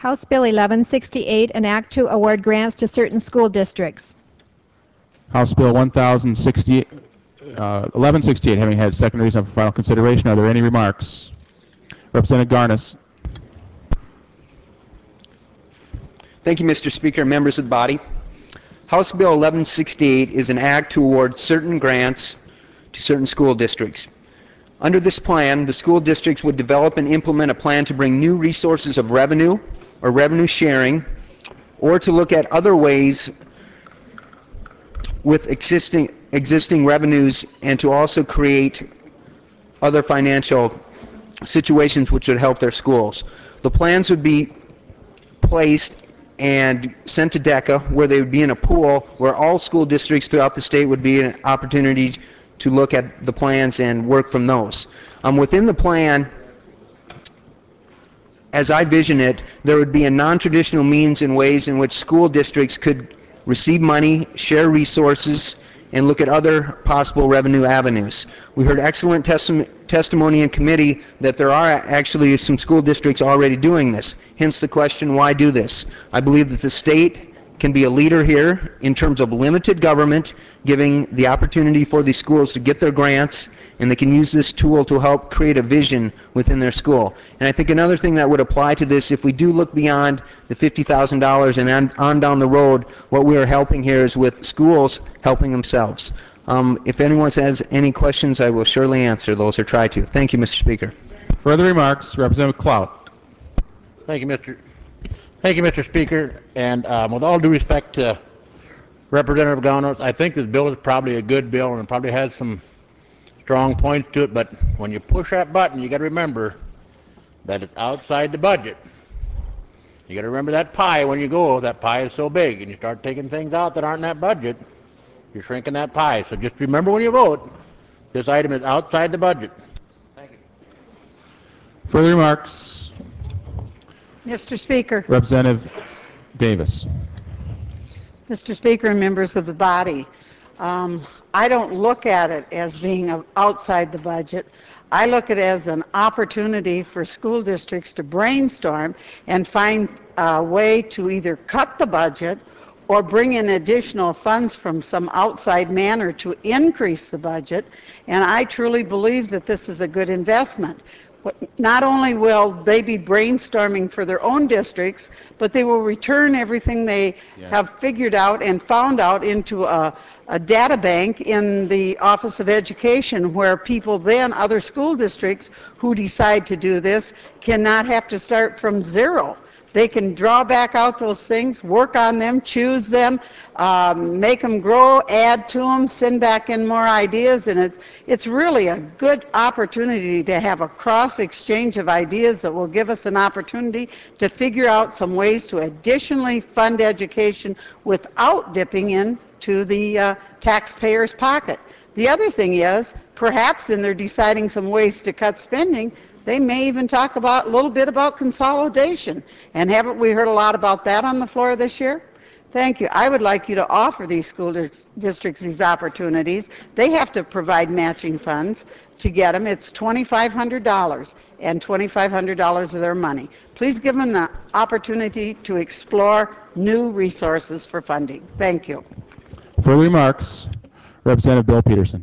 House Bill 1168, an act to award grants to certain school districts. House Bill 1168 having had second reading for final consideration. Are there any remarks? Representative Garnis. Thank you, Mr. Speaker, members of the body. House Bill 1168 is an act to award certain grants to certain school districts. Under this plan, the school districts would develop and implement a plan to bring new resources of revenue or revenue sharing, or to look at other ways with existing revenues, and to also create other financial situations which would help their schools. The plans would be placed and sent to DECA, where they would be in a pool where all school districts throughout the state would be an opportunity to look at the plans and work from those. Within the plan, as I vision it, there would be a non-traditional means and ways in which school districts could receive money, share resources, and look at other possible revenue avenues. We heard excellent testimony in committee that there are actually some school districts already doing this. Hence the question, why do this? I believe that the state can be a leader here in terms of limited government, giving the opportunity for these schools to get their grants, and they can use this tool to help create a vision within their school. And I think another thing that would apply to this, if we do look beyond the $50,000 and on down the road, what we are helping here is with schools helping themselves. If anyone has any questions, I will surely answer those or try to. Thank you, Mr. Speaker. Further remarks, Representative Clout. Thank you, Mr. Speaker. And with all due respect to Representative Garnis, I think this bill is probably a good bill and it probably has some strong points to it, but when you push that button, you got to remember that it's outside the budget. You got to remember that pie when you go. That pie is so big, and you start taking things out that aren't in that budget, you're shrinking that pie. So just remember when you vote, this item is outside the budget. Thank you. Further remarks? Mr. Speaker. Representative Davis. Mr. Speaker and members of the body, I don't look at it as being outside the budget. I look at it as an opportunity for school districts to brainstorm and find a way to either cut the budget or bring in additional funds from some outside manner to increase the budget. And I truly believe that this is a good investment. Not only will they be brainstorming for their own districts, but they will return everything they have figured out and found out into a data bank in the Office of Education, where people then, other school districts who decide to do this, cannot have to start from zero. They can draw back out those things, work on them, choose them, make them grow, add to them, send back in more ideas, and it's really a good opportunity to have a cross exchange of ideas that will give us an opportunity to figure out some ways to additionally fund education without dipping into the taxpayer's pocket. The other thing is, perhaps in their deciding some ways to cut spending, they may even talk about a little bit about consolidation. And haven't we heard a lot about that on the floor this year? Thank you. I would like you to offer these school districts these opportunities. They have to provide matching funds to get them. It's $2,500 and $2,500 of their money. Please give them the opportunity to explore new resources for funding. Thank you. Further remarks, Representative Bill Peterson.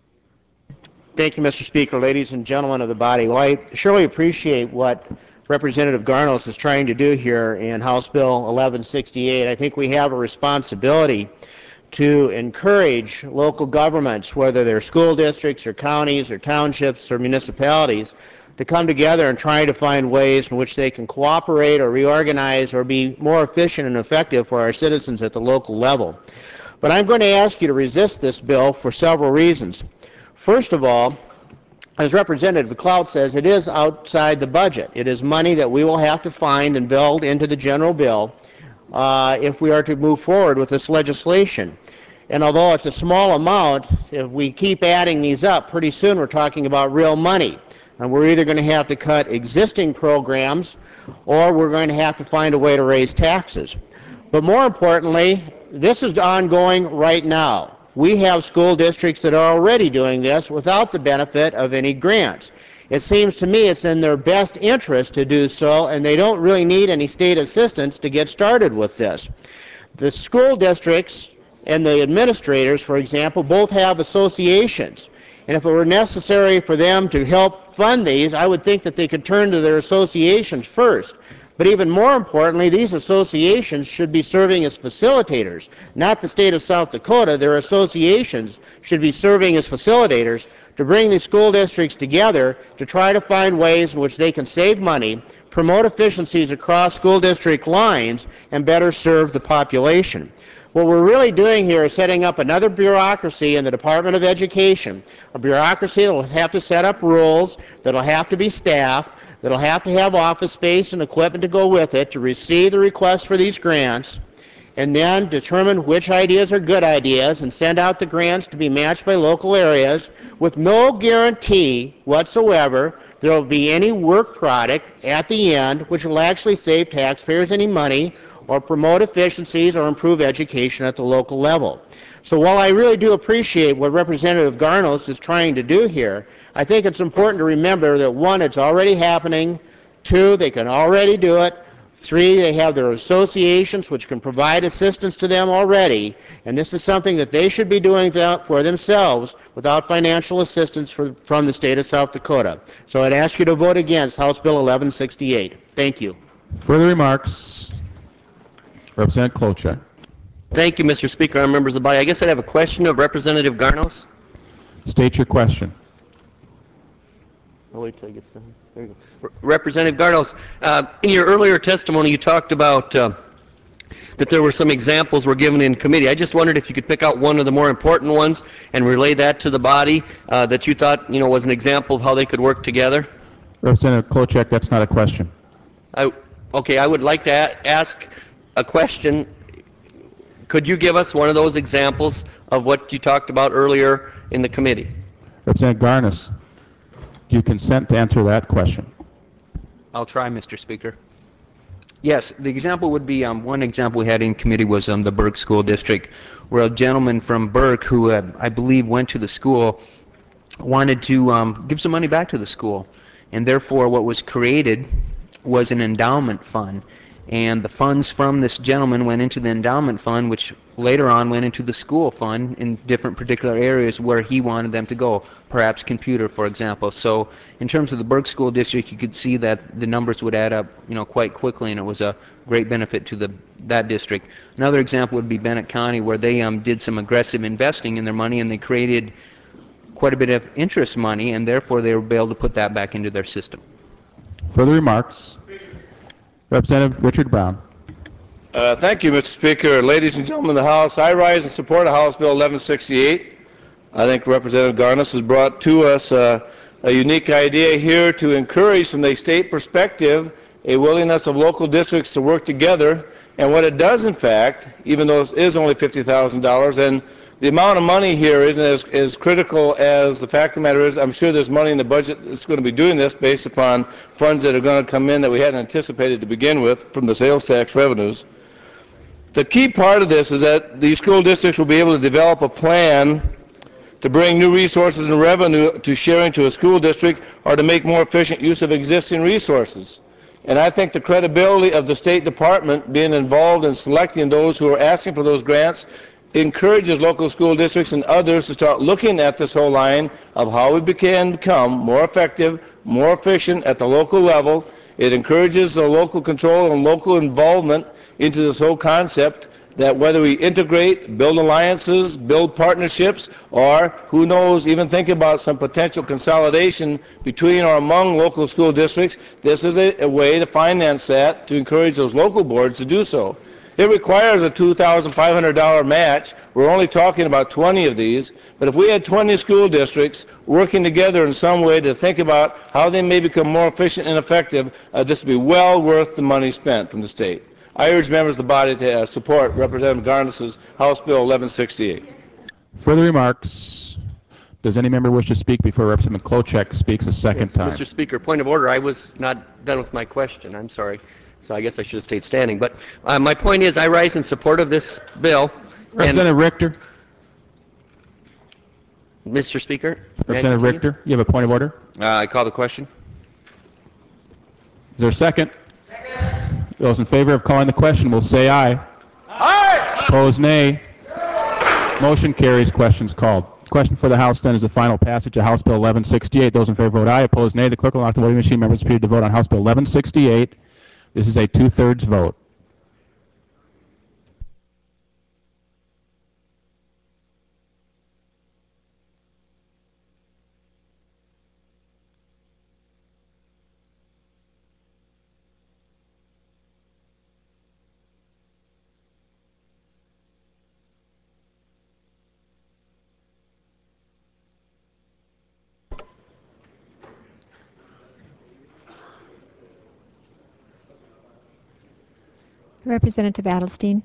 Thank you, Mr. Speaker, ladies and gentlemen of the body. Well, I surely appreciate what Representative Garnis is trying to do here in House Bill 1168. I think we have a responsibility to encourage local governments, whether they're school districts or counties or townships or municipalities, to come together and try to find ways in which they can cooperate or reorganize or be more efficient and effective for our citizens at the local level. But I'm going to ask you to resist this bill for several reasons. First of all, as Representative Clout says, it is outside the budget. It is money that we will have to find and build into the general bill if we are to move forward with this legislation. And although it's a small amount, if we keep adding these up, pretty soon we're talking about real money. And we're either going to have to cut existing programs or we're going to have to find a way to raise taxes. But more importantly, this is ongoing right now. We have school districts that are already doing this without the benefit of any grants. It seems to me it's in their best interest to do so, and they don't really need any state assistance to get started with this. The school districts and the administrators, for example, both have associations. And if it were necessary for them to help fund these, I would think that they could turn to their associations first. But even more importantly, these associations should be serving as facilitators, not the state of South Dakota. Their associations should be serving as facilitators to bring these school districts together to try to find ways in which they can save money, promote efficiencies across school district lines, and better serve the population. What we're really doing here is setting up another bureaucracy in the Department of Education, a bureaucracy that will have to set up rules, that will have to be staffed, that will have to have office space and equipment to go with it to receive the requests for these grants, and then determine which ideas are good ideas and send out the grants to be matched by local areas with no guarantee whatsoever there will be any work product at the end which will actually save taxpayers any money or promote efficiencies or improve education at the local level. So while I really do appreciate what Representative Garnos is trying to do here, I think it's important to remember that 1, it's already happening, 2, they can already do it, 3, they have their associations which can provide assistance to them already, and this is something that they should be doing for themselves without financial assistance from the state of South Dakota. So I'd ask you to vote against House Bill 1168. Thank you. Further remarks? Representative Klobuchar. Thank you, Mr. Speaker. Our members of the body. I guess I'd have a question of Representative Garnos. State your question. I'll wait till he gets done. There you go. Representative Garnos, in your earlier testimony, you talked about that there were some examples were given in committee. I just wondered if you could pick out one of the more important ones and relay that to the body that you thought, was an example of how they could work together. Representative Klobuchar, that's not a question. Okay, I would like to ask a question. Could you give us one of those examples of what you talked about earlier in the committee? Representative Garnos, do you consent to answer that question? I'll try, Mr. Speaker. Yes, the example would be, one example we had in committee was the Burke School District, where a gentleman from Burke who I believe went to the school wanted to give some money back to the school. And therefore what was created was an endowment fund. And the funds from this gentleman went into the endowment fund, which later on went into the school fund in different particular areas where he wanted them to go, perhaps computer, for example. So in terms of the Burke School District, you could see that the numbers would add up, quite quickly, and it was a great benefit to that district. Another example would be Bennett County, where they did some aggressive investing in their money, and they created quite a bit of interest money, and therefore they were able to put that back into their system. Further remarks? Representative Richard Brown. Thank you, Mr. Speaker. Ladies and gentlemen of the House, I rise in support of House Bill 1168. I think Representative Garnos has brought to us a unique idea here to encourage, from the state perspective, a willingness of local districts to work together. And what it does, in fact, even though it is only $50,000, and the amount of money here isn't as critical as the fact of the matter is, I'm sure there's money in the budget that's going to be doing this based upon funds that are going to come in that we hadn't anticipated to begin with from the sales tax revenues. The key part of this is that these school districts will be able to develop a plan to bring new resources and revenue to sharing to a school district or to make more efficient use of existing resources. And I think the credibility of the State Department being involved in selecting those who are asking for those grants encourages local school districts and others to start looking at this whole line of how we can become more effective, more efficient at the local level. It encourages the local control and local involvement into this whole concept that whether we integrate, build alliances, build partnerships, or who knows, even think about some potential consolidation between or among local school districts, this is a way to finance that, to encourage those local boards to do so. It requires a $2,500 match. We're only talking about 20 of these, but if we had 20 school districts working together in some way to think about how they may become more efficient and effective, this would be well worth the money spent from the state. I urge members of the body to support Representative Garnos' House Bill 1168. Further remarks? Does any member wish to speak before Representative Klobuchar speaks a second time? Mr. Speaker, point of order. I was not done with my question. I'm sorry. So I guess I should have stayed standing. But my point is I rise in support of this bill. Representative Richter. Mr. Speaker. may I Representative continue? Richter, you have a point of order? I call the question. Is there a second? Those in favor of calling the question will say aye. Aye! Opposed, nay. Motion carries. Questions called. Question for the House then is the final passage of House Bill 1168. Those in favor vote aye. Opposed, nay. The clerk will lock the voting machine. Members are to vote on House Bill 1168. This is a two-thirds vote. Representative Adelstein.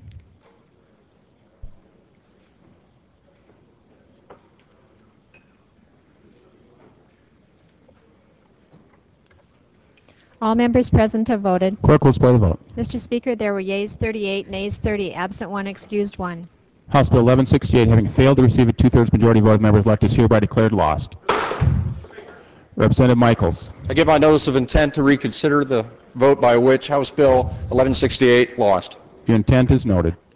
All members present have voted. Clerk will display the vote. Mr. Speaker, there were yeas 38, nays 30, absent 1, excused 1. House Bill 1168, having failed to receive a two-thirds majority vote of members elect, is hereby declared lost. Representative Michaels. I give my notice of intent to reconsider the vote by which House Bill 1168 lost. Your intent is noted.